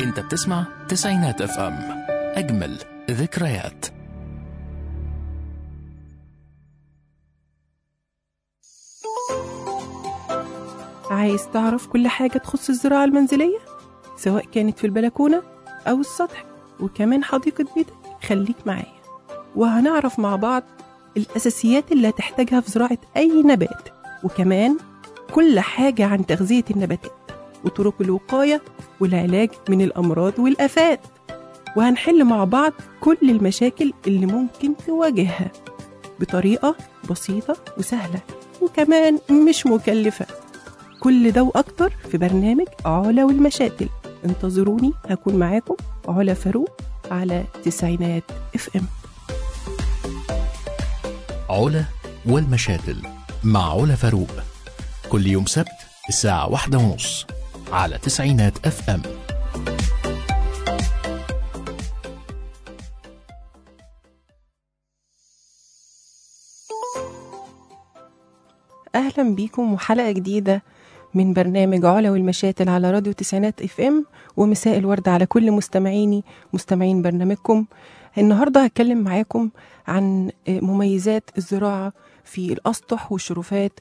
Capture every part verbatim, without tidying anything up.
انت بتسمع تسعينات اف ام، اجمل ذكريات. عايز تعرف كل حاجة تخص الزراعة المنزلية، سواء كانت في البلكونة أو السطح وكمان حديقة بيتك؟ خليك معايا وهنعرف مع بعض الأساسيات اللي هتحتاجها في زراعة أي نبات، وكمان كل حاجة عن تغذية النباتات وطرق الوقاية والعلاج من الأمراض والآفات. وهنحل مع بعض كل المشاكل اللي ممكن تواجهها بطريقة بسيطة وسهلة وكمان مش مكلفة. كل ده وأكتر في برنامج علا والمشاتل. انتظروني، هكون معاكم علا فاروق على تسعينات اف ام. علا والمشاتل مع علا فاروق، كل يوم سبت الساعة واحدة ونص على تسعينات اف ام. أهلا بيكم وحلقة جديدة من برنامج علا والمشاتل على راديو تسعينات اف ام، ومساء الورد على كل مستمعيني مستمعين برنامجكم. النهاردة هتكلم معاكم عن مميزات الزراعة في الأسطح والشرفات،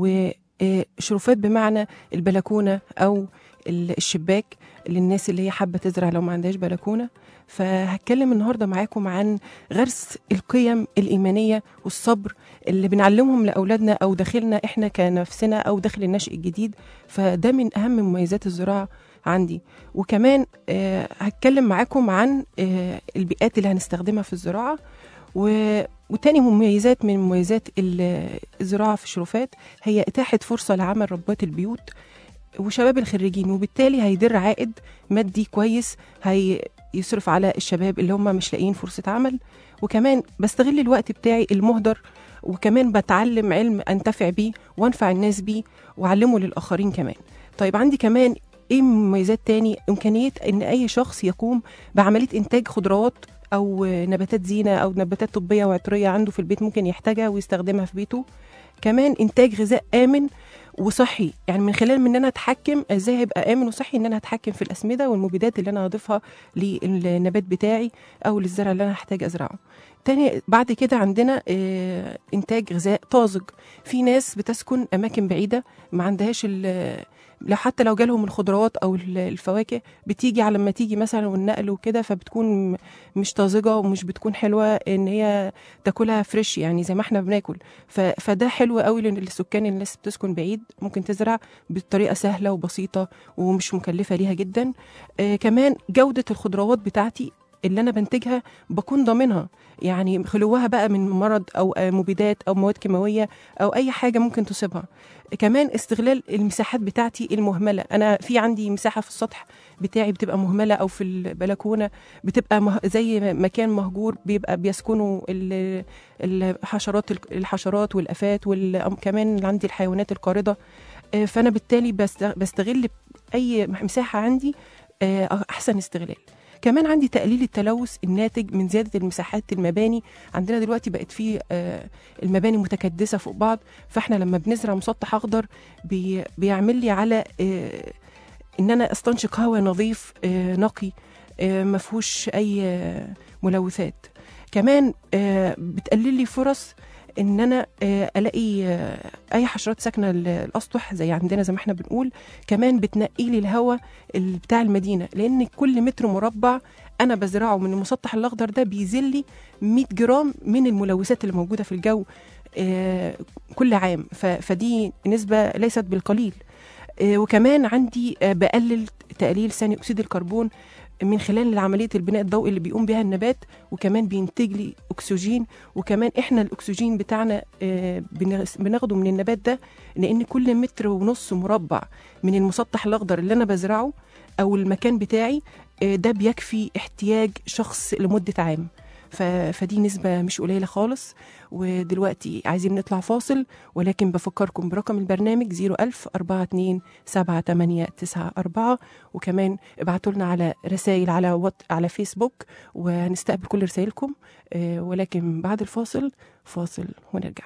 وشرفات بمعنى البلكونة أو الشباك للناس اللي هي حابة تزرع لو ما عندهاش بلكونة. فهتكلم النهاردة معاكم عن غرس القيم الإيمانية والصبر اللي بنعلمهم لأولادنا أو داخلنا إحنا كنفسنا أو داخل النشء الجديد. فده من أهم مميزات الزراعة عندي. وكمان آه هتكلم معاكم عن آه البيئات اللي هنستخدمها في الزراعة. و... وتاني مميزات من مميزات الزراعة في الشرفات هي إتاحة فرصة لعمل ربات البيوت وشباب الخريجين، وبالتالي هيدر عائد مادي كويس هيصرف على الشباب اللي هم مش لاقيين فرصة عمل. وكمان بستغل الوقت بتاعي المهدر، وكمان بتعلم علم أنتفع بيه وأنفع الناس بيه وأعلمه للآخرين كمان. طيب عندي كمان إيه مميزات تاني؟ إمكانية إن أي شخص يقوم بعملية إنتاج خضروات أو نباتات زينة أو نباتات طبية وعطرية عنده في البيت ممكن يحتاجها ويستخدمها في بيته. كمان إنتاج غذاء آمن وصحي، يعني من خلال من ان انا اتحكم ازاي هيبقى امن وصحي، ان انا اتحكم في الاسمده والمبيدات اللي انا هضيفها للنبات بتاعي او للزرع اللي انا هحتاج ازرعه. تاني بعد كده عندنا اه انتاج غذاء طازج. في ناس بتسكن اماكن بعيده ما عندهاش لو حتى لو جالهم الخضروات او الفواكه بتيجي على ما تيجي مثلا والنقل وكده، فبتكون مش طازجه ومش بتكون حلوه ان هي تاكلها فريش يعني زي ما احنا بناكل. فده حلو قوي للسكان، الناس بتسكن بعيد ممكن تزرع بطريقه سهله وبسيطه ومش مكلفه ليها جدا. آه كمان جوده الخضروات بتاعتي اللي انا بنتجها بكون ضامنها، يعني خلوها بقى من مرض او مبيدات او مواد كيماويه او اي حاجه ممكن تصيبها. كمان استغلال المساحات بتاعتي المهمله، انا في عندي مساحه في السطح بتاعي بتبقى مهمله او في البلكونه بتبقى مه... زي مكان مهجور بيبقى بيسكنوا الحشرات الحشرات والافات وكمان عندي الحيوانات القارضه. فانا بالتالي بستغل اي مساحه عندي احسن استغلال. كمان عندي تقليل التلوث الناتج من زيادة المساحات المباني. عندنا دلوقتي بقت فيه المباني متكدسة فوق بعض، فاحنا لما بنزرع مسطح أخضر بي بيعمل لي على إن أنا أستنشق هواء نظيف نقي مفهوش أي ملوثات. كمان بتقلل لي فرص ان انا الاقي اي حشرات ساكنه الاسطح زي عندنا زي ما احنا بنقول. كمان بتنقي لي الهواء بتاع المدينه، لان كل متر مربع انا بزرعه من المسطح الاخضر ده بيزل لي مية جرام من الملوثات اللي موجوده في الجو كل عام، فدي نسبه ليست بالقليل. وكمان عندي بقلل تقليل ثاني اكسيد الكربون من خلال عملية البناء الضوئي اللي بيقوم بها النبات، وكمان بينتج لي أكسجين. وكمان إحنا الأكسجين بتاعنا بناخده من النبات ده، لأن كل متر ونص مربع من المسطح الأخضر اللي أنا بزرعه أو المكان بتاعي ده بيكفي احتياج شخص لمدة عام. فدي نسبة مش قليلة خالص. ودلوقتي عايزين نطلع فاصل، ولكن بفكركم برقم البرنامج زيرو ألف أربعة اتنين سبعة تمانية تسعة أربعة، وكمان ابعتوا لنا على رسائل على وات على فيسبوك وهنستقبل كل رسائلكم. ولكن بعد الفاصل فاصل ونرجع.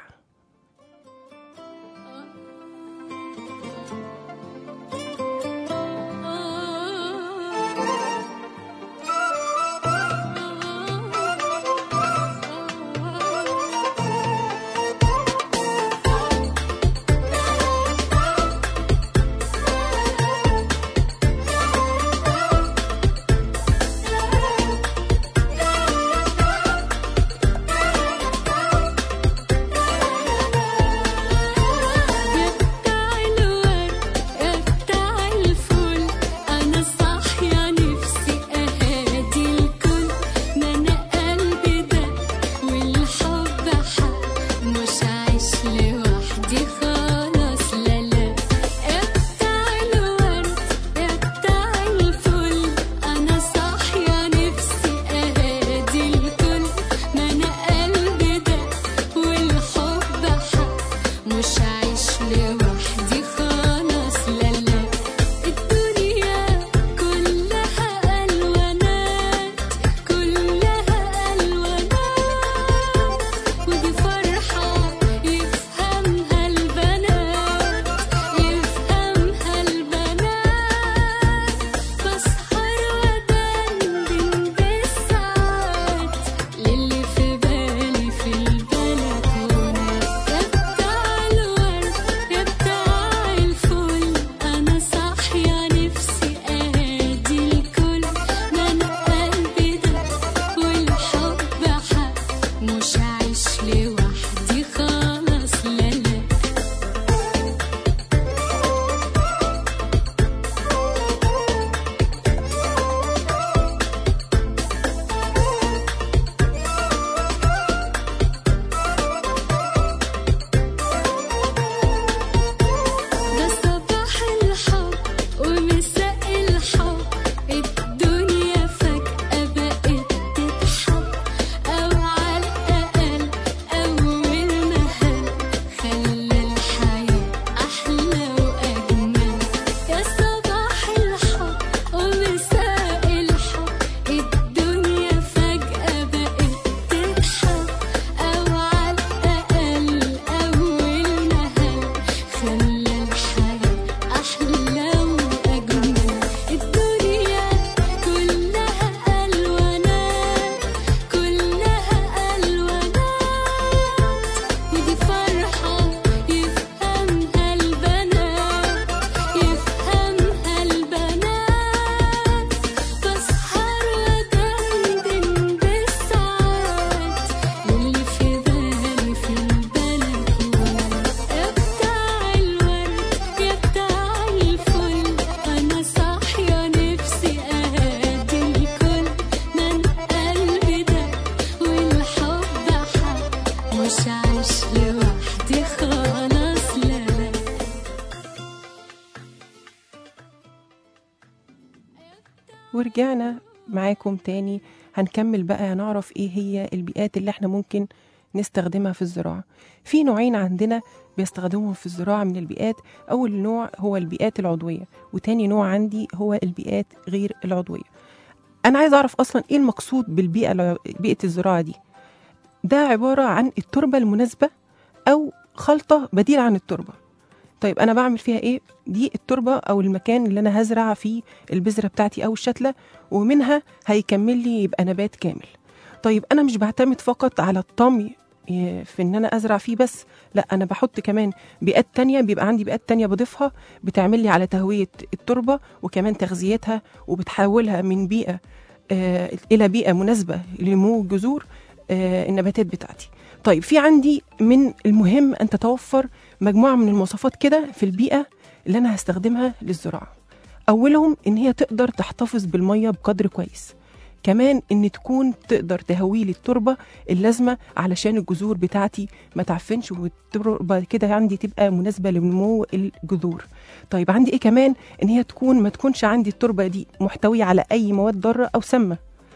ورجعنا معاكم تاني. هنكمل بقى نعرف ايه هي البيئات اللي احنا ممكن نستخدمها في الزراعة. في نوعين عندنا بيستخدمهم في الزراعة من البيئات. أول نوع هو البيئات العضوية، وتاني نوع عندي هو البيئات غير العضوية. أنا عايز أعرف أصلا إيه المقصود بالبيئة الع- بيئة الزراعة دي. ده عبارة عن التربة المناسبة أو خلطة بديلة عن التربة. طيب أنا بعمل فيها إيه؟ دي التربة أو المكان اللي أنا هزرع فيه البذرة بتاعتي أو الشتلة، ومنها هيكمل لي يبقى نبات كامل. طيب أنا مش بعتمد فقط على الطمي في إن أنا أزرع فيه بس، لا أنا بحط كمان بيئات تانية، بيبقى عندي بيئات تانية بضيفها بتعمل لي على تهوية التربة وكمان تغذيتها، وبتحولها من بيئة آه إلى بيئة مناسبة لنمو الجذور آه النباتات بتاعتي. طيب في عندي من المهم أن تتوفر مجموعة من المواصفات كده في البيئة اللي أنا هستخدمها للزراعة. أولهم إن هي تقدر تحتفظ بالمية بقدر كويس، كمان إن تكون تقدر تهوي لي التربة اللازمة علشان الجذور بتاعتي ما تعفنش، والتربة كده عندي تبقى مناسبة لنمو الجذور. طيب عندي إيه كمان؟ إن هي تكون ما تكونش عندي التربة دي محتوية على أي مواد ضارة أو سامة.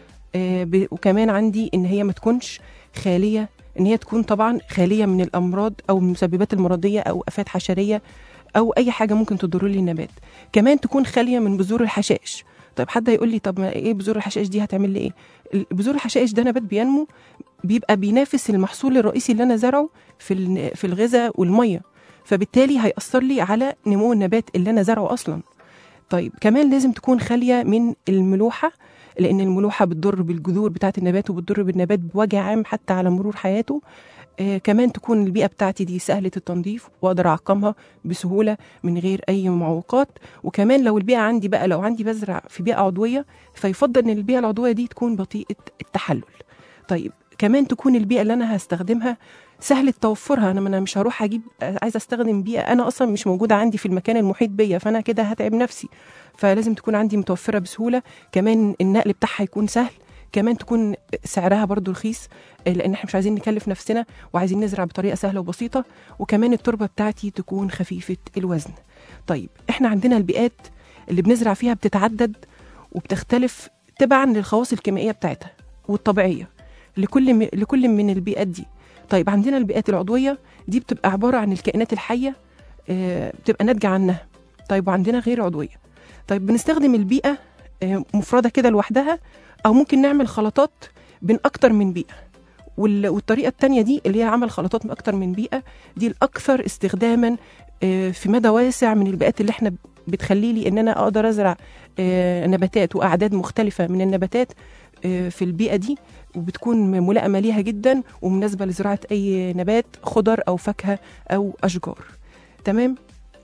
آه ب- وكمان عندي إن هي ما تكونش خالية، إن هي تكون طبعا خالية من الأمراض أو المسببات المرضية أو آفات حشرية أو أي حاجة ممكن تضر لي النبات. كمان تكون خالية من بذور الحشائش. طيب حد هيقول لي طب ما ايه بذور الحشائش دي هتعمل لي ايه؟ بذور الحشائش ده نبات بينمو بيبقى بينافس المحصول الرئيسي اللي انا زرعه في ال- في الغذاء والميه، فبالتالي هيأثر لي على نمو النبات اللي انا زرعه اصلا. طيب كمان لازم تكون خاليه من الملوحه، لان الملوحه بتضر بالجذور بتاعه النبات وبتضر بالنبات بوجه عام حتى على مرور حياته. آه كمان تكون البيئة بتاعتي دي سهلة التنظيف وأقدر أعقمها بسهولة من غير أي معوقات. وكمان لو البيئة عندي بقى لو عندي بزرع في بيئة عضوية، فيفضل إن البيئة العضوية دي تكون بطيئة التحلل. طيب كمان تكون البيئة اللي أنا هستخدمها سهل توفرها. أنا أنا مش هروح أجيب عايزة أستخدم بيئة أنا أصلا مش موجودة عندي في المكان المحيط بيا، فأنا كده هتعب نفسي. فلازم تكون عندي متوفرة بسهولة. كمان النقل بتاعها يكون سهل. كمان تكون سعرها برضو رخيص، لان احنا مش عايزين نكلف نفسنا وعايزين نزرع بطريقه سهله وبسيطه. وكمان التربه بتاعتي تكون خفيفه الوزن. طيب احنا عندنا البيئات اللي بنزرع فيها بتتعدد وبتختلف تبعا للخواص الكيميائيه بتاعتها والطبيعيه لكل م... لكل من البيئات دي. طيب عندنا البيئات العضويه دي بتبقى عباره عن الكائنات الحيه آه، بتبقى ناتجه عنها. طيب وعندنا غير عضويه. طيب بنستخدم البيئه آه، مفرده كده لوحدها، او ممكن نعمل خلطات بين اكتر من بيئه. وال- والطريقه التانية دي اللي هي عمل خلطات من اكتر من بيئه، دي الاكثر استخداما آه، في مدى واسع من البيئات اللي احنا بتخلي لي ان انا اقدر ازرع آه، نباتات واعداد مختلفه من النباتات آه، في البيئه دي، وبتكون ملائمه ليها جدا ومناسبه لزراعه اي نبات خضر او فاكهه او اشجار. تمام.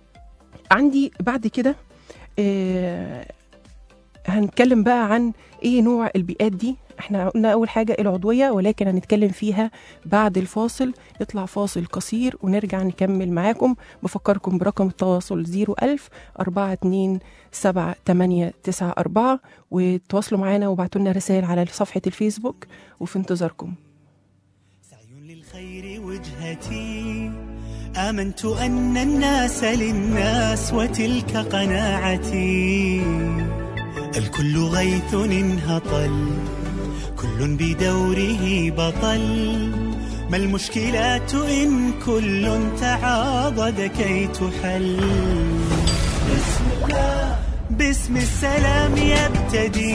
عندي بعد كده آه، هنتكلم بقى عن ايه نوع البيئات دي. احنا قلنا اول حاجة العضوية، ولكن هنتكلم فيها بعد الفاصل. نطلع فاصل قصير ونرجع نكمل معاكم. بفكركم برقم التواصل زيرو ألف أربعة اتنين سبعة تمانية تسعة أربعة، وتواصلوا معانا وبعتوا لنا رسائل على صفحة الفيسبوك، وفي انتظاركم. سعي للخير وجهتي، آمنت أن الناس للناس وتلك قناعتي. الكل غيث انهطل، كل بدوره بطل، ما المشكلات إن كل تعاضد كي تحل. بسم الله باسم السلام يبتدي،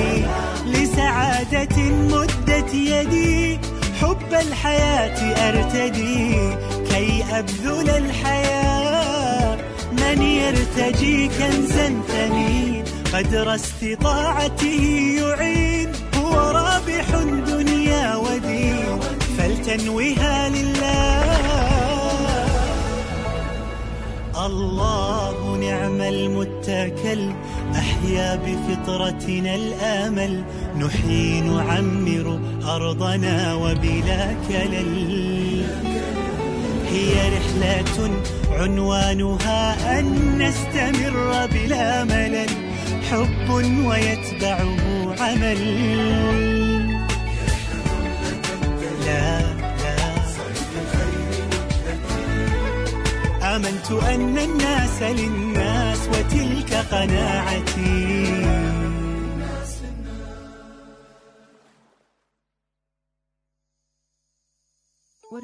لسعادة مدت يدي، حب الحياة أرتدي كي أبذل الحياة. من يرتجي كنزا ثمين قدر استطاعته يعين، هو رابح دنيا ودين فلتنوها لله. الله نعم المتكل، أحيا بفطرتنا الآمل، نحيي نعمر أرضنا وبلا كلل. هي رحلة عنوانها أن نستمر بلا ملل، حب ويتبعه عمل. لا لا آمنت أن الناس للناس وتلك قناعتي.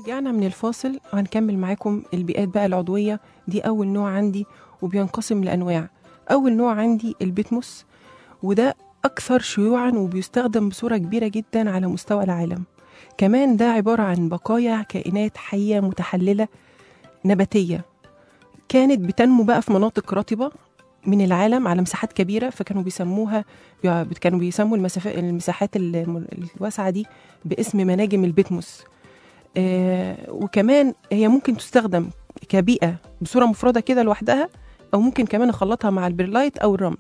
رجعنا من الفاصل وهنكمل معاكم البيئات بقى العضوية دي. أول نوع عندي وبينقسم لأنواع. أول نوع عندي البتموس، وده أكثر شيوعا وبيستخدم بصورة كبيرة جدا على مستوى العالم. كمان ده عبارة عن بقايا كائنات حية متحللة نباتية كانت بتنمو بقى في مناطق رطبة من العالم على مساحات كبيرة، فكانوا بيسموها كانوا بيسموا المسافات المساحات الواسعة دي باسم مناجم البتموس. آه وكمان هي ممكن تستخدم كبيئة بصورة مفردة كده لوحدها، أو ممكن كمان أخلطها مع البرلايت أو الرمل.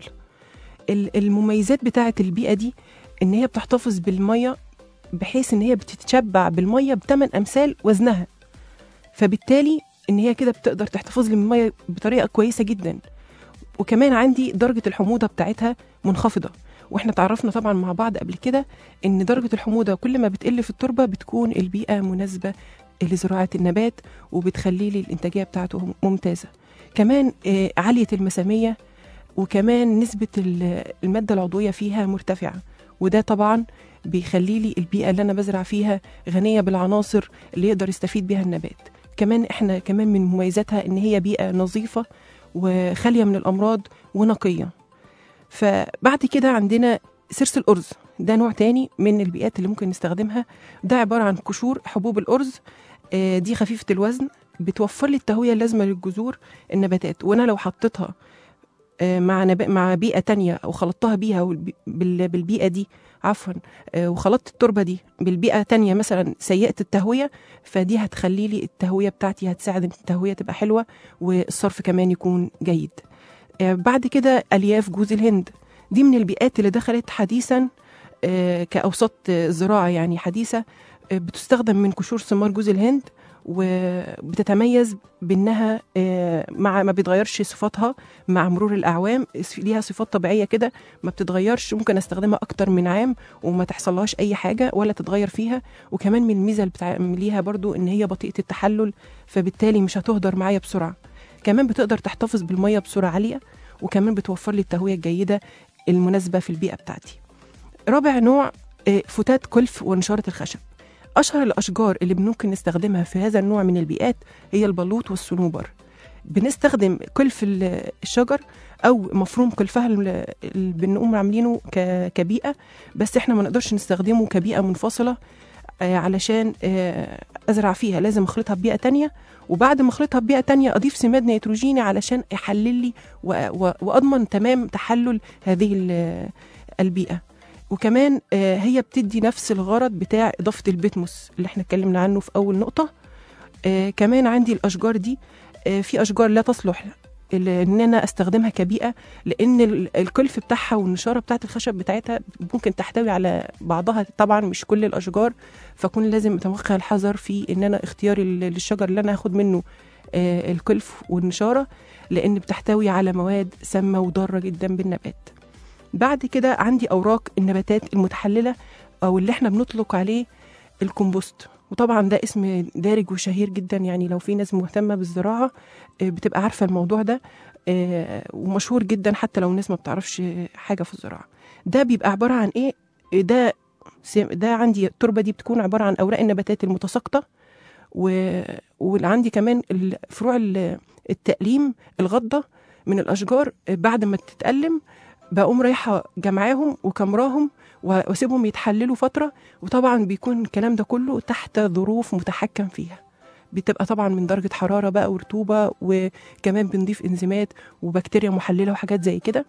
المميزات بتاعة البيئة دي إن هي بتحتفظ بالمية بحيث إن هي بتتشبع بالمية بثمان أمثال وزنها، فبالتالي إن هي كده بتقدر تحتفظ لي بالمية بطريقة كويسة جدا. وكمان عندي درجة الحموضة بتاعتها منخفضة، واحنا تعرفنا طبعا مع بعض قبل كده ان درجة الحموضة كل ما بتقل في التربة بتكون البيئة مناسبة لزراعة النبات وبتخلي لي الانتاجية بتاعته ممتازة. كمان آه عالية المسامية، وكمان نسبة المادة العضوية فيها مرتفعة، وده طبعا بيخلي لي البيئة اللي انا بزرع فيها غنية بالعناصر اللي يقدر يستفيد بها النبات. كمان احنا كمان من مميزاتها ان هي بيئة نظيفة وخالية من الأمراض ونقية. فبعد كده عندنا سرس الأرز، ده نوع تاني من البيئات اللي ممكن نستخدمها. ده عبارة عن قشور حبوب الأرز، دي خفيفة الوزن، بتوفر لي التهوية اللازمة للجذور النباتات. وأنا لو حطيتها مع نب... مع بيئة تانية أو خلطتها بيها بال... بالبيئة دي عفوا وخلطت التربة دي بالبيئة تانية مثلا سيئة التهوية، فدي هتخلي لي التهوية بتاعتي هتساعد ان التهوية تبقى حلوة والصرف كمان يكون جيد. بعد كده ألياف جوز الهند، دي من البيئات اللي دخلت حديثا كأوساط زراعة يعني حديثة، بتستخدم من قشور ثمار جوز الهند، وبتتميز بأنها مع ما بيتغيرش صفاتها مع مرور الأعوام، ليها صفات طبيعية كده ما بتتغيرش، ممكن استخدمها أكتر من عام وما تحصلهاش أي حاجة ولا تتغير فيها. وكمان من الميزة اللي بتاع ليها برضو إن هي بطيئة التحلل، فبالتالي مش هتهدر معايا بسرعة. كمان بتقدر تحتفظ بالمية بسرعة عالية، وكمان بتوفر لي التهوية الجيدة المناسبة في البيئة بتاعتي. رابع نوع فتات كلف ونشارة الخشب. أشهر الأشجار اللي ممكن نستخدمها في هذا النوع من البيئات هي البلوط والصنوبر. بنستخدم كلف الشجر أو مفروم كلفها اللي بنقوم عاملينه كبيئة، بس إحنا ما نقدرش نستخدمه كبيئة منفصلة علشان أزرع فيها، لازم أخلطها ببيئة تانية، وبعد ما أخلطها ببيئة تانية أضيف سماد نيتروجيني علشان يحلل لي وأضمن تمام تحلل هذه البيئة. وكمان هي بتدي نفس الغرض بتاع إضافة البتموس اللي احنا اتكلمنا عنه في أول نقطة. كمان عندي الأشجار دي، في أشجار لا تصلح إن أنا أستخدمها كبيئة، لأن الكلف بتاعها والنشارة بتاعت الخشب بتاعتها ممكن تحتوي على بعضها، طبعا مش كل الأشجار، فكون لازم أتوخى الحذر في إن أنا اختياري للشجر اللي أنا هاخد منه الكلف والنشارة، لأن بتحتوي على مواد سامة وضارة جدا بالنبات. بعد كده عندي أوراق النباتات المتحللة أو اللي احنا بنطلق عليه الكمبوست، وطبعا ده اسم دارج وشهير جدا، يعني لو في ناس مهتمة بالزراعة بتبقى عارفة الموضوع ده، ومشهور جدا حتى لو الناس ما بتعرفش حاجة في الزراعة. ده بيبقى عبارة عن ايه؟ ده ده عندي التربة دي بتكون عبارة عن أوراق النباتات المتساقطة، وعندي كمان فروع التقليم الغضة من الأشجار. بعد ما تتقلم بقوم رايحة جمعاهم وكمراهم واسيبهم يتحللوا فترة، وطبعا بيكون الكلام ده كله تحت ظروف متحكم فيها، بتبقى طبعا من درجة حرارة بقى ورطوبة، وكمان بنضيف انزيمات وبكتيريا محللة وحاجات زي كده.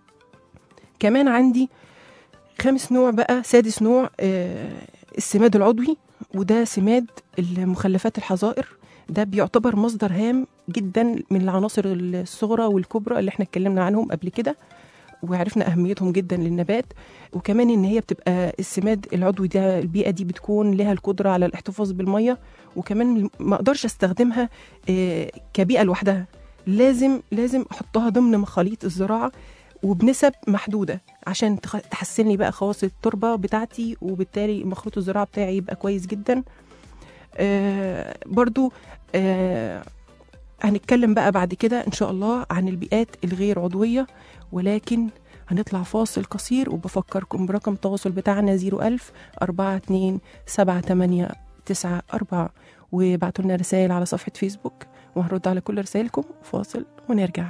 كمان عندي خامس نوع بقى سادس نوع السماد العضوي، وده سماد المخلفات الحظائر. ده بيعتبر مصدر هام جدا من العناصر الصغرى والكبرى اللي احنا اتكلمنا عنهم قبل كده وعرفنا أهميتهم جدا للنبات. وكمان إن هي بتبقى السماد العضوي ده البيئة دي بتكون لها القدرة على الاحتفاظ بالمية، وكمان ما أقدرش أستخدمها كبيئة لوحدها، لازم لازم أحطها ضمن مخاليط الزراعة وبنسب محدودة عشان تحسن لي بقى خواص التربة بتاعتي، وبالتالي مخلوط الزراعة بتاعي يبقى كويس جدا. آه برضو آه هنتكلم بقى بعد كده إن شاء الله عن البيئات الغير عضوية، ولكن هنطلع فاصل قصير، وبفكركم برقم التواصل بتاعنا زيرو ألف أربعة اتنين سبعة تمانية تسعة أربعة، وابعتوا لنا رسائل على صفحة فيسبوك وهنرد على كل رسائلكم. فاصل ونرجع.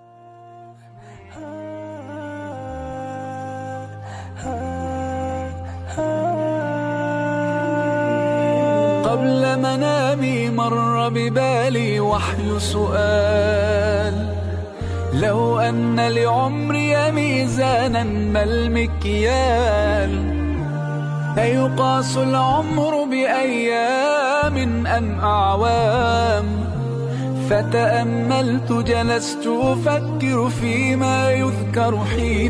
قبل منامي مر ببالي وحي سؤال، لو أن لعمري ميزانا ما المكيال، أيقاس العمر بأيام أم أعوام؟ فتأملت جلست أفكر فيما يذكر حين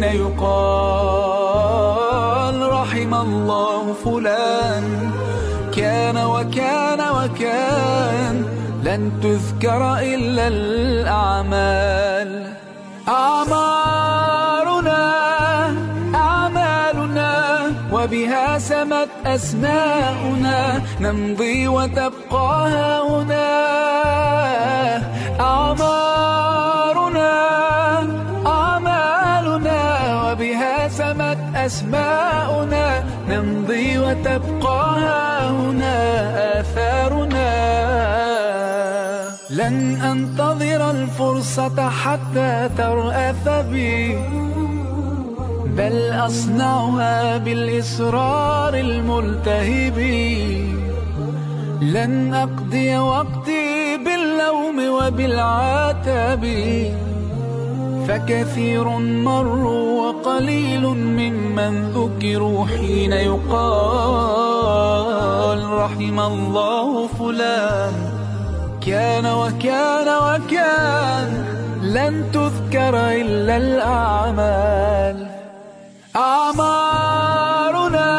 يقال رحم الله فلان، كان وكان وكان، لن تذكر إلا الأعمال. أعمارنا أعمالنا وبها سمت أسماؤنا، نمضي وتبقى هنا. أعمارنا أعمالنا وبها سمت أسماؤنا، نمضي وتبقى هنا آثارنا. لن أنتظر الفرصة حتى ترأف بي، بل أصنعها بالإصرار الملتهب. لن أقضي وقتي باللوم وبالعتاب، فكثير مروا وقليل ممن ذكروا حين يقال رحم الله فلان، كان وكان وكان، لن تذكر إلا الأعمال. أعمارنا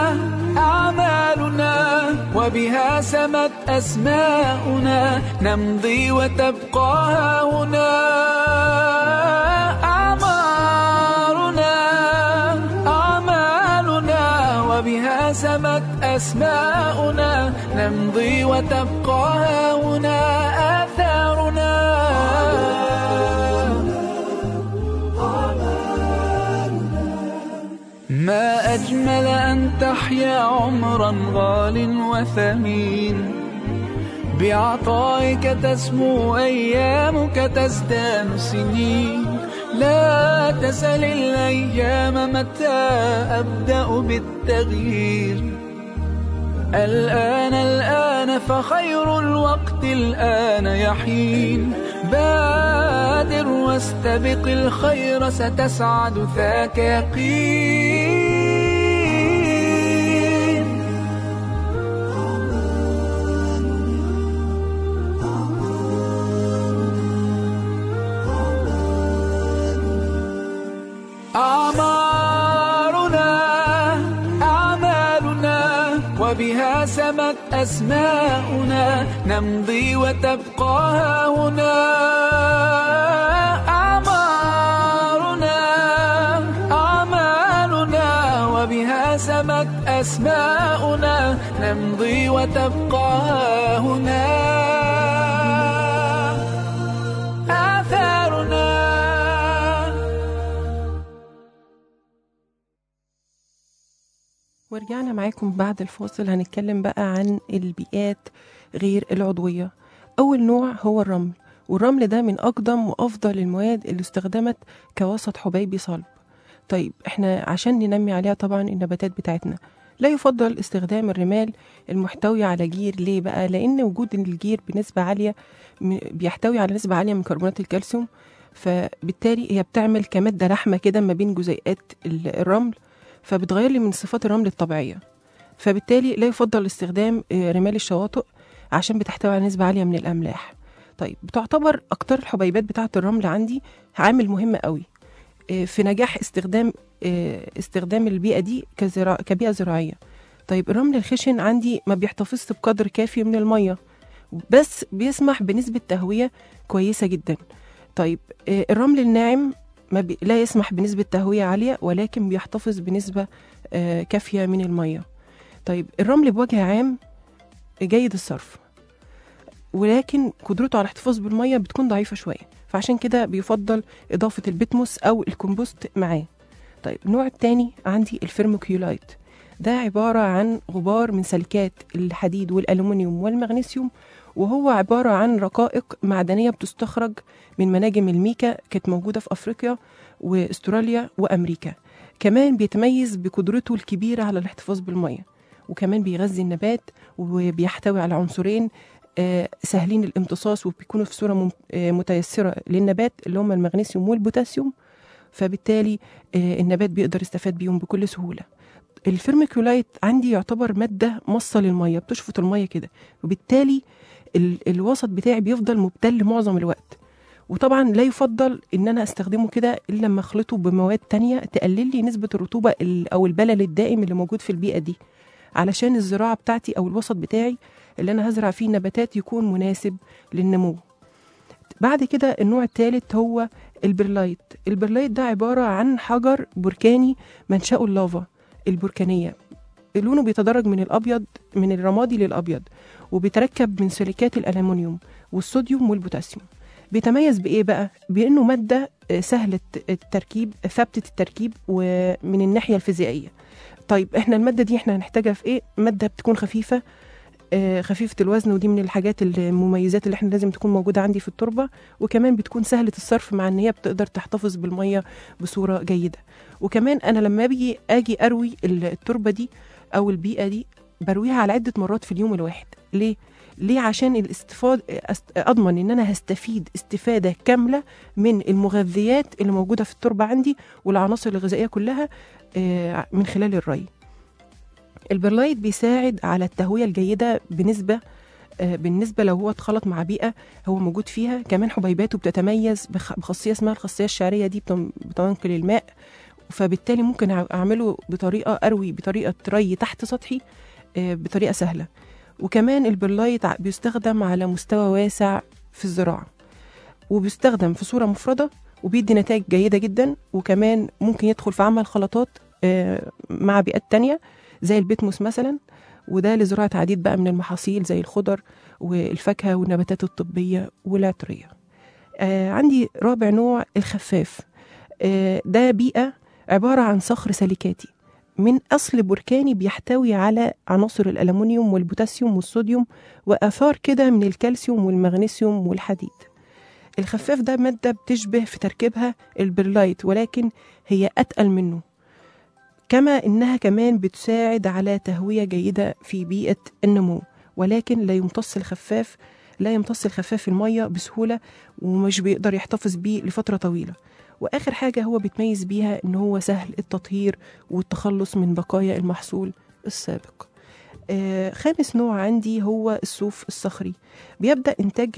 أعمالنا وبها سمت أسماؤنا، نمضي وتبقى هنا. أعمارنا أعمالنا وبها سمت أسماؤنا، نمضي وتبقى هنا آثارنا. ما أجمل أن تحيا عمرا غال وثمين، بعطائك تسمو أيامك تزدان سنين. لا تسل الأيام متى أبدأ بالتغيير، الآن الآن فخير الوقت الآن يحين. بادر واستبق الخير ستسعد ذاك يقين. أعمارنا أعمالنا وبها سمت أسماؤنا، نمضي وتبقى هنا. أعمارنا أعمالنا وبها سمت أسماؤنا، نمضي وتبقى هنا آثارنا. ورجعنا معاكم بعد الفاصل. هنتكلم بقى عن البيئات غير العضوية. أول نوع هو الرمل، والرمل ده من أقدم وأفضل المواد اللي استخدمت كوسط حبيبي صلب. طيب احنا عشان ننمي عليها طبعا النباتات بتاعتنا لا يفضل استخدام الرمال المحتوية على جير. ليه بقى؟ لأن وجود الجير بنسبة عالية بيحتوي على نسبة عالية من كربونات الكالسيوم، فبالتالي هي بتعمل كمادة لحمة كده ما بين جزيئات الرمل، فبتغير لي من صفات الرمل الطبيعية. فبالتالي لا يفضل استخدام رمال الشواطئ عشان بتحتوي على نسبة عالية من الأملاح. طيب بتعتبر أكتر الحبيبات بتاعة الرمل عندي عامل مهم قوي في نجاح استخدام استخدام البيئة دي كزراع كبيئة زراعية. طيب الرمل الخشن عندي ما بيحتفظش بقدر كافي من المية، بس بيسمح بنسبة تهوية كويسة جدا. طيب الرمل الناعم ما بي... لا يسمح بنسبة تهوية عالية، ولكن بيحتفظ بنسبة آه كافية من المية. طيب الرمل بوجه عام جيد الصرف، ولكن قدرته على الاحتفاظ بالمية بتكون ضعيفة شوية، فعشان كده بيفضل إضافة البتموس أو الكمبوست معاه. طيب النوع التاني عندي الفيرموكيولايت، ده عبارة عن غبار من سلكات الحديد والألومنيوم والمغنيسيوم، وهو عبارة عن رقائق معدنية بتستخرج من مناجم الميكا، كانت موجودة في أفريقيا واستراليا وأمريكا. كمان بيتميز بقدرته الكبيرة على الاحتفاظ بالمية، وكمان بيغذي النبات، وبيحتوي على عنصرين سهلين الامتصاص وبيكونوا في صورة متيسرة للنبات اللي هم المغنيسيوم والبوتاسيوم، فبالتالي النبات بيقدر يستفاد بيهم بكل سهولة. الفيرميكولايت عندي يعتبر مادة مصة للمية، بتشفط المية كده، وبالتالي ال الوسط بتاعي بيفضل مبتل معظم الوقت. وطبعا لا يفضل ان انا استخدمه كده الا لما اخلطه بمواد تانية تقلل لي نسبة الرطوبة او البلل الدائم اللي موجود في البيئة دي، علشان الزراعة بتاعتي او الوسط بتاعي اللي انا هزرع فيه نباتات يكون مناسب للنمو. بعد كده النوع الثالث هو البرلايت. البرلايت ده عبارة عن حجر بركاني منشأه اللافا البركانية، لونه بيتدرج من الأبيض من الرمادي للأبيض، وبيتركب من سيليكات الألمنيوم والصوديوم والبوتاسيوم. بيتميز بإيه بقى؟ بأنه مادة سهلة التركيب، ثابتة التركيب ومن الناحية الفيزيائية. طيب احنا المادة دي احنا هنحتاجها في ايه؟ مادة بتكون خفيفة، آه خفيفة الوزن، ودي من الحاجات المميزات اللي احنا لازم تكون موجودة عندي في التربة. وكمان بتكون سهلة الصرف، مع ان هي بتقدر تحتفظ بالمية بصورة جيدة. وكمان انا لما باجي اجي اروي التربة دي او البيئة دي برويها على عدة مرات في اليوم الواحد. ليه؟ ليه؟ عشان الاستفادة اضمن ان انا هستفيد استفادة كاملة من المغذيات اللي موجودة في التربة عندي والعناصر الغذائية كلها آه من خلال الري. البرلايت بيساعد على التهوية الجيدة بنسبة آه بالنسبة لو هو اتخلط مع بيئة هو موجود فيها. كمان حبيباته بتتميز بخاصية اسمها الخاصية الشعرية، دي بتنقل الماء، فبالتالي ممكن أعمله بطريقة أروي بطريقة ري تحت سطحي آه بطريقة سهلة. وكمان البرلايت بيستخدم على مستوى واسع في الزراعة، وبيستخدم في صورة مفردة وبيدي نتائج جيدة جدا. وكمان ممكن يدخل في عمل خلطات آه مع بيئات تانية زي البيتموس مثلا، وده لزراعة عديد بقى من المحاصيل زي الخضر والفاكهة والنباتات الطبية والعطرية. آه عندي رابع نوع الخفاف. آه ده بيئة عبارة عن صخر سيليكاتي من أصل بركاني بيحتوي على عناصر الألمنيوم والبوتاسيوم والصوديوم وآثار كده من الكالسيوم والمغنيسيوم والحديد. الخفاف ده مادة بتشبه في تركيبها البرلايت، ولكن هي أتقل منه، كما إنها كمان بتساعد على تهوية جيدة في بيئة النمو. ولكن لا يمتص الخفاف لا يمتص الخفاف المية بسهولة، ومش بيقدر يحتفظ بيه لفترة طويلة. وآخر حاجة هو بيتميز بيها إن هو سهل التطهير والتخلص من بقايا المحصول السابق. آه خامس نوع عندي هو الصوف الصخري. بيبدأ إنتاج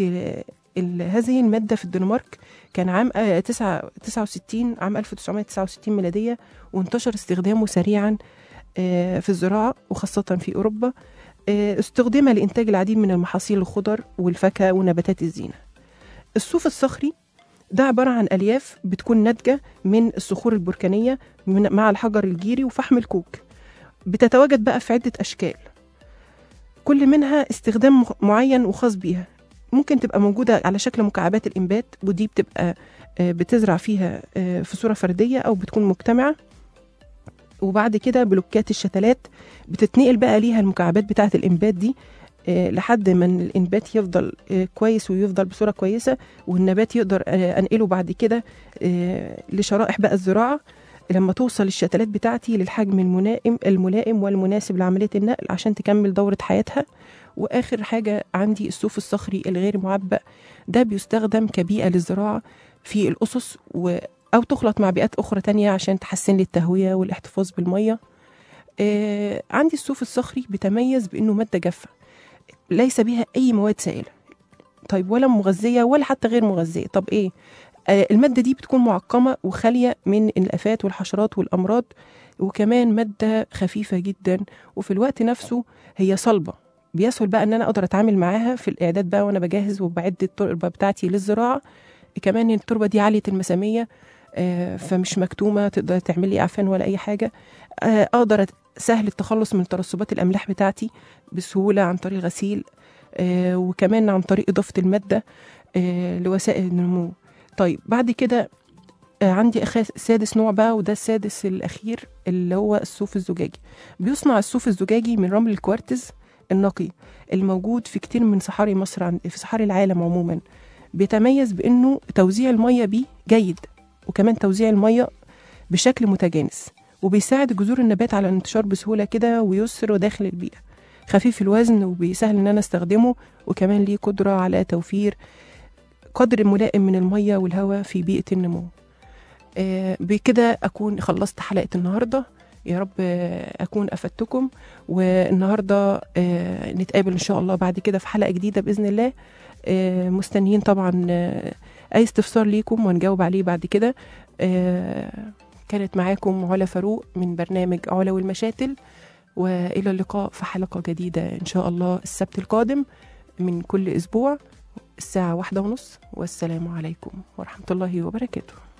هذه المادة في الدنمارك كان عام تسعة وستين عام ألف وتسعمائة وتسعة وستين ميلادية، وانتشر استخدامه سريعا آه في الزراعة وخاصة في أوروبا. آه استخدم لإنتاج العديد من المحاصيل الخضر والفاكهة ونباتات الزينة. الصوف الصخري ده عبارة عن ألياف بتكون ناتجة من الصخور البركانية مع الحجر الجيري وفحم الكوك. بتتواجد بقى في عدة أشكال، كل منها استخدام معين وخاص بيها. ممكن تبقى موجودة على شكل مكعبات الإنبات، ودي بتبقى بتزرع فيها في صورة فردية أو بتكون مجتمعة. وبعد كده بلوكات الشتلات بتتنقل بقى ليها المكعبات بتاعة الإنبات دي لحد ما الإنبات يفضل كويس ويفضل بصورة كويسة، والنبات يقدر أنقله بعد كده لشرائح بقى الزراعة لما توصل الشتلات بتاعتي للحجم الملائم الملائم والمناسب لعملية النقل عشان تكمل دورة حياتها. وآخر حاجة عندي الصوف الصخري الغير معبأ. ده بيستخدم كبيئة للزراعة في الأسس و أو تخلط مع بيئات أخرى تانية عشان تحسن لي التهوية والاحتفاظ بالمية. آه عندي الصوف الصخري بيتميز بأنه مادة جافة ليس بها أي مواد سائلة، طيب ولا مغذية ولا حتى غير مغذية. طب إيه؟ آه المادة دي بتكون معقمة وخالية من الآفات والحشرات والأمراض، وكمان مادة خفيفة جدا، وفي الوقت نفسه هي صلبة. بيسهل بقى ان انا اقدر اتعامل معاها في الاعداد بقى وانا بجهز وبعد التربه بتاعتي للزراعه. كمان التربه دي عاليه المساميه آه فمش مكتومه تقدر تعمل لي اعفان ولا اي حاجه. آه اقدر سهل التخلص من ترسبات الاملاح بتاعتي بسهوله عن طريق الغسيل آه وكمان عن طريق اضافه الماده آه لوسائل النمو. طيب بعد كده آه عندي أخ- سادس نوع بقى، وده السادس الأخير، اللي هو الصوف الزجاجي. بيصنع الصوف الزجاجي من رمل الكوارتز النقي الموجود في كتير من صحاري مصر، عن- في صحاري العالم عموما. بيتميز بأنه توزيع المية بيه جيد، وكمان توزيع المية بشكل متجانس، وبيساعد جذور النبات على الانتشار بسهولة كده ويسر داخل البيئة. خفيف الوزن وبيسهل ان انا استخدمه، وكمان ليه قدرة على توفير قدر ملائم من المية والهواء في بيئة النمو. آه بكده أكون خلصت حلقة النهاردة. يا رب آه أكون أفدتكم، والنهاردة آه نتقابل إن شاء الله بعد كده في حلقة جديدة بإذن الله. آه مستنيين طبعا آه أي استفسار ليكم ونجاوب عليه بعد كده. آه كانت معاكم علا فاروق من برنامج علا والمشاتل، وإلى اللقاء في حلقة جديدة إن شاء الله السبت القادم من كل أسبوع الساعة واحدة ونص. والسلام عليكم ورحمة الله وبركاته.